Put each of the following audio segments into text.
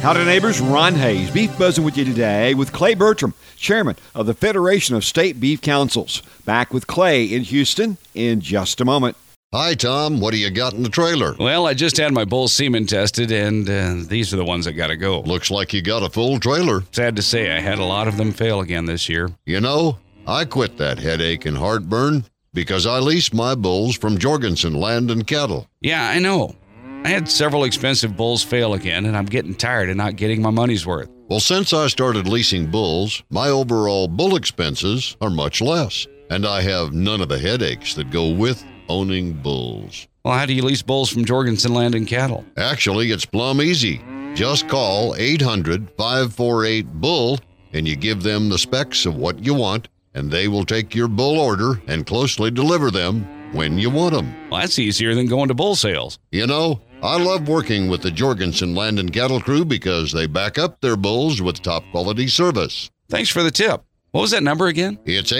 Howdy neighbors, Ron Hayes, Beef Buzzing with you today with Clay Bertram, Chairman of the Federation of State Beef Councils. Back with Clay in Houston in just a moment. Hi, Tom. What do you got in the trailer? Well, I just had my bull semen tested, and these are the ones that got to go. Looks like you got a full trailer. Sad to say, I had a lot of them fail again this year. You know, I quit that headache and heartburn because I leased my bulls from Jorgensen Land and Cattle. Yeah, I know. I had several expensive bulls fail again, and I'm getting tired of not getting my money's worth. Well, since I started leasing bulls, my overall bull expenses are much less, and I have none of the headaches that go with owning bulls. Well, how do you lease bulls from Jorgensen Land and Cattle? Actually, it's plumb easy. Just call 800-548-BULL, and you give them the specs of what you want, and they will take your bull order and closely deliver them when you want them. Well, that's easier than going to bull sales. You know, I love working with the Jorgensen Land and Cattle crew because they back up their bulls with top-quality service. Thanks for the tip. What was that number again? It's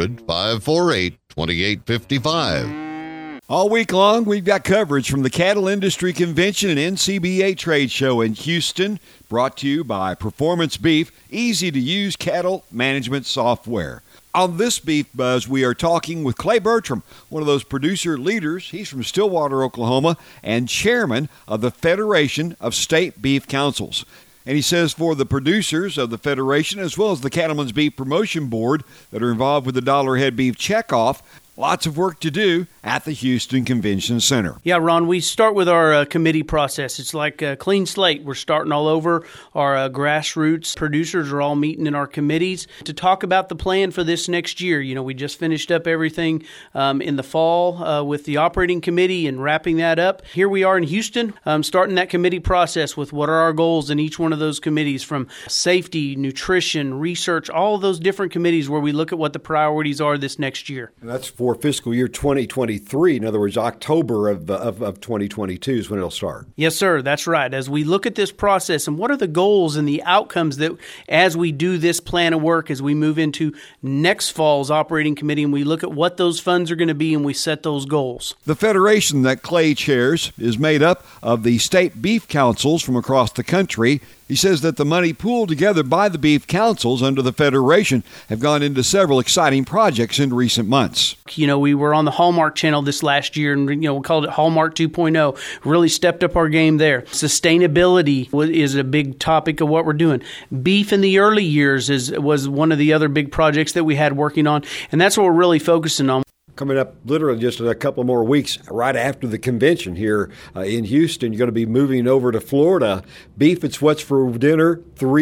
800-548-2855. All week long, we've got coverage from the Cattle Industry Convention and NCBA Trade Show in Houston, brought to you by Performance Beef, easy-to-use cattle management software. On this Beef Buzz, we are talking with Clay Bertram, one of those producer leaders. He's from Stillwater, Oklahoma, and chairman of the Federation of State Beef Councils. And he says for the producers of the Federation, as well as the Cattlemen's Beef Promotion Board that are involved with the dollar head beef checkoff, lots of work to do at the Houston Convention Center. Yeah, Ron, we start with our committee process. It's like a clean slate. We're starting all over. Our grassroots producers are all meeting in our committees to talk about the plan for this next year. You know, we just finished up everything in the fall with the operating committee and wrapping that up. Here we are in Houston, starting that committee process with what are our goals in each one of those committees, from safety, nutrition, research, all of those different committees where we look at what the priorities are this next year. And that's for fiscal year 2023. In other words, October of 2022 is when it'll start. Yes, sir. That's right. As we look at this process and what are the goals and the outcomes that as we do this plan of work, as we move into next fall's operating committee and we look at what those funds are going to be and we set those goals. The federation that Clay chairs is made up of the state beef councils from across the country. He says that the money pooled together by the beef councils under the federation have gone into several exciting projects in recent months. You know, we were on the Hallmark channel this last year, and we called it Hallmark 2.0. Really stepped up our game there. Sustainability is a big topic of what we're doing. Beef in the early years was one of the other big projects that we had working on, and that's what we're really focusing on. Coming up literally just in a couple more weeks, right after the convention here in Houston, you're going to be moving over to Florida. Beef, It's What's for Dinner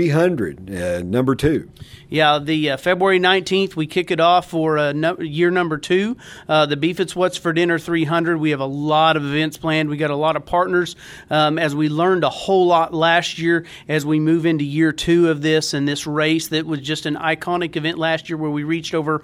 300, number 2. Yeah, the February 19th, we kick it off for year number 2, the Beef It's What's for Dinner 300. We have a lot of events planned. We got a lot of partners as we learned a whole lot last year as we move into year 2 of this and this race that was just an iconic event last year where we reached over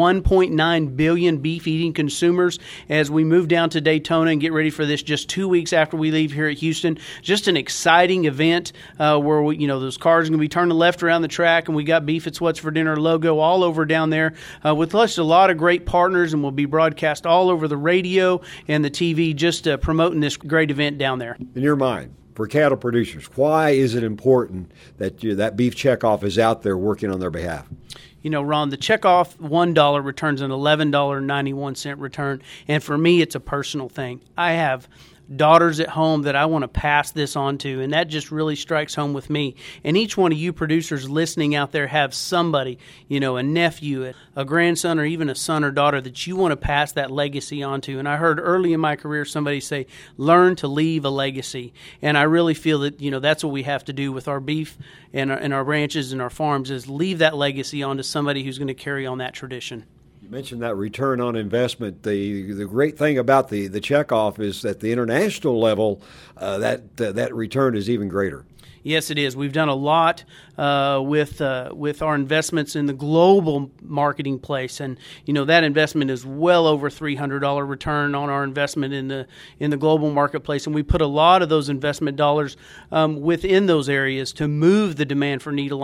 1.9 billion beef-eating consumers as we move down to Daytona and get ready for this just 2 weeks after we leave here at Houston. Just an exciting event where those cars are going to be turning left around the track, and we got Beef It's What's for Dinner logo all over down there with just a lot of great partners, and we'll be broadcast all over the radio and the TV just promoting this great event down there. In your mind, for cattle producers, why is it important that that beef checkoff is out there working on their behalf? You know, Ron, the checkoff $1 returns an $11.91 return, and for me, it's a personal thing. I have daughters at home that I want to pass this on to, and that just really strikes home with me. And each one of you producers listening out there have somebody, a nephew, a grandson, or even a son or daughter that you want to pass that legacy on to. And I heard early in my career somebody say, learn to leave a legacy. And I really feel that, that's what we have to do with our beef and our ranches and our farms is leave that legacy on to somebody who's going to carry on that tradition. You mentioned that return on investment. The great thing about the checkoff is that the international level, that return is even greater. Yes, it is. We've done a lot with our investments in the global marketing place, and that investment is well over $300 return on our investment in the global marketplace, and we put a lot of those investment dollars within those areas to move the demand for needle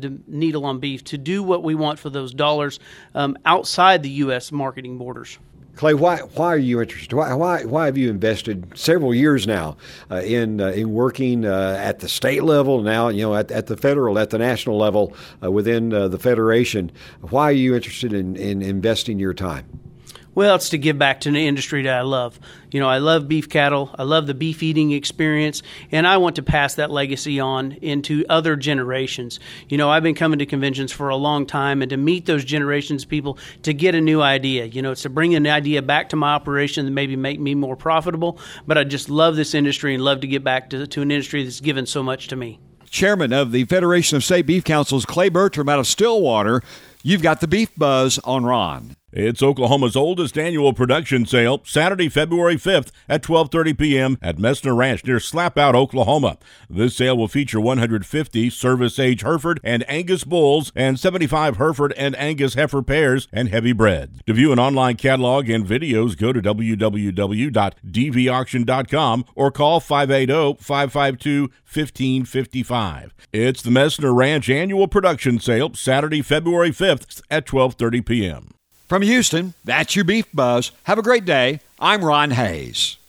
on beef to do what we want for those dollars outside the U.S. marketing borders. Clay, why are you interested? Why have you invested several years now in working at the state level, now at the federal, at the national level within the Federation? Why are you interested in investing your time? Well, it's to give back to the industry that I love. I love beef cattle. I love the beef eating experience, and I want to pass that legacy on into other generations. I've been coming to conventions for a long time, and to meet those generations of people, to get a new idea. It's to bring an idea back to my operation that maybe make me more profitable. But I just love this industry and love to get back to an industry that's given so much to me. Chairman of the Federation of State Beef Councils, Clay Bertram out of Stillwater. You've got the Beef Buzz on Ron. It's Oklahoma's oldest annual production sale, Saturday, February 5th at 12:30 p.m. at Messner Ranch near Slapout, Oklahoma. This sale will feature 150 service-age Hereford and Angus bulls and 75 Hereford and Angus heifer pairs and heavy bred. To view an online catalog and videos, go to www.dvauction.com or call 580-552-1555. It's the Messner Ranch annual production sale, Saturday, February 5th at 12:30 p.m. From Houston, that's your Beef Buzz. Have a great day. I'm Ron Hayes.